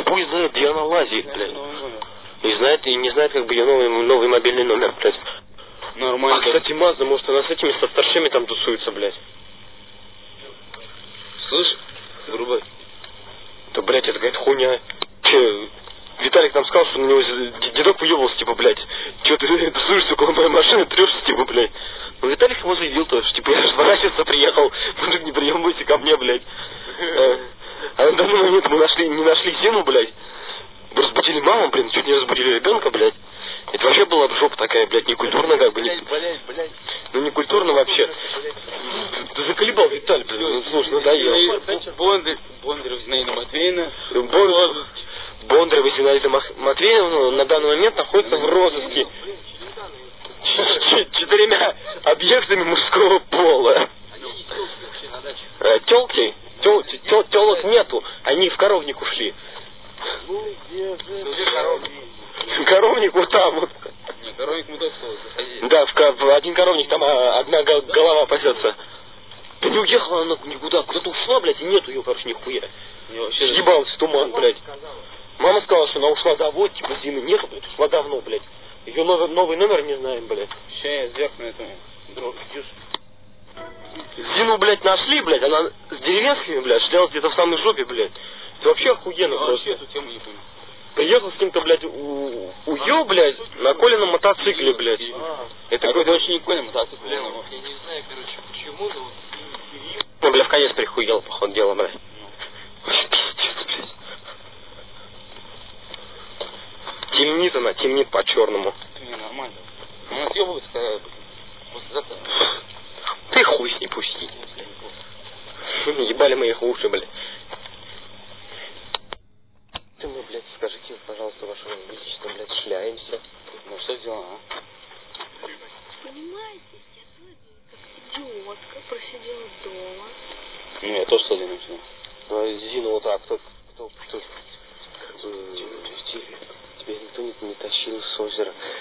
хуй знает, где она лазит, блядь. И не знает, как бы ее новый мобильный номер, блядь. Нормально. А, кстати, Мазда, может, она с этими, со старшими там тусуется, блядь. Слышь, вырубай. Да, блядь, это какая-то хуйня. Че, Виталик нам сказал, что на него дедок выебывался, типа, блядь. Че ты тусуешься около моей машины, трешься, типа, блядь. Ну, Виталик его заявил тоже, типа, я же сворачиваться приехал, мужик, не приемывайся ко мне, блядь. А на данный момент мы не нашли Зину, блядь. Разбудили маму, блин, чуть не разбудили ребенка, блядь. Это вообще была бы жопа такая, блядь, некультурно, как бы. Блядь. Ну, некультурно вообще. Ты заколебал, Виталь, блин, ну, слушай, надоел. Бондарев Зинаида Матвеевна. Бондарева Зинаида Матвеевна на данный момент находится в розыске 4 объектами мужского пола. Телок нету, они в коровник ушли. Коровник вот там вот. Не, коровник мы только заходили. Да, в один коровник, там одна голова пасется. Да не уехала она никуда, куда-то ушла, блядь, и нету ее, короче, нихуя. Съебался в туман, блядь. Мама сказала, что она ушла домой, типа Зины нету, блядь, ушла давно, блядь. Ее новый номер не знаем, блядь. Сейчас я звякну этому. Дров, идешь? Зину, блядь, нашли, блядь, она с деревенскими, блядь, шлялась где-то в самой жопе, блядь. Это вообще охуенно Я просто. вообще эту тему не понял. Приехал с кем-то, блядь, уё, блядь, на Колином мотоцикле, блядь. Это какой-то очень не Коля мотоцикл. Я не знаю, короче, почему, но вот... Ну, бля, в конец прихуел, походу, дело, блядь. Темнит она, темнит по-черному. Не, нормально. Она съебывается, когда после завтра. Ты хуй с ней пусти. Ебали мы их уши, блядь. Ты мы, блядь, скажите, пожалуйста, вашему величеству, блядь, шляемся. Ну что сделано, а? Понимаете, я как идиотка просидела дома. Ну, я тоже сюда начал. Зину вот так, кто тебя никто не тащил с озера.